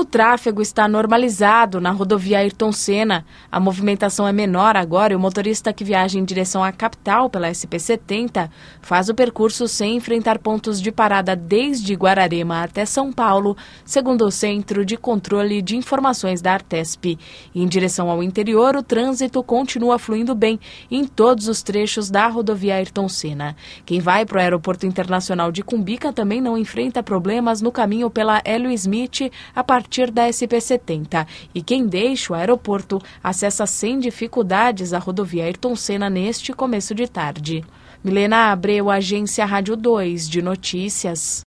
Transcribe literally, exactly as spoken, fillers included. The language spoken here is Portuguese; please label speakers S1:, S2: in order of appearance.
S1: O tráfego está normalizado na rodovia Ayrton Senna. A movimentação é menor agora e o motorista que viaja em direção à capital pela S P setenta faz o percurso sem enfrentar pontos de parada desde Guararema até São Paulo, segundo o Centro de Controle de Informações da Artesp. Em direção ao interior, o trânsito continua fluindo bem em todos os trechos da rodovia Ayrton Senna. Quem vai para o Aeroporto Internacional de Cumbica também não enfrenta problemas no caminho pela Hélio Smith a partir A partir da S P setenta. E quem deixa o aeroporto acessa sem dificuldades a rodovia Ayrton Senna neste começo de tarde. Milena Abreu, Agência Rádio dois de Notícias.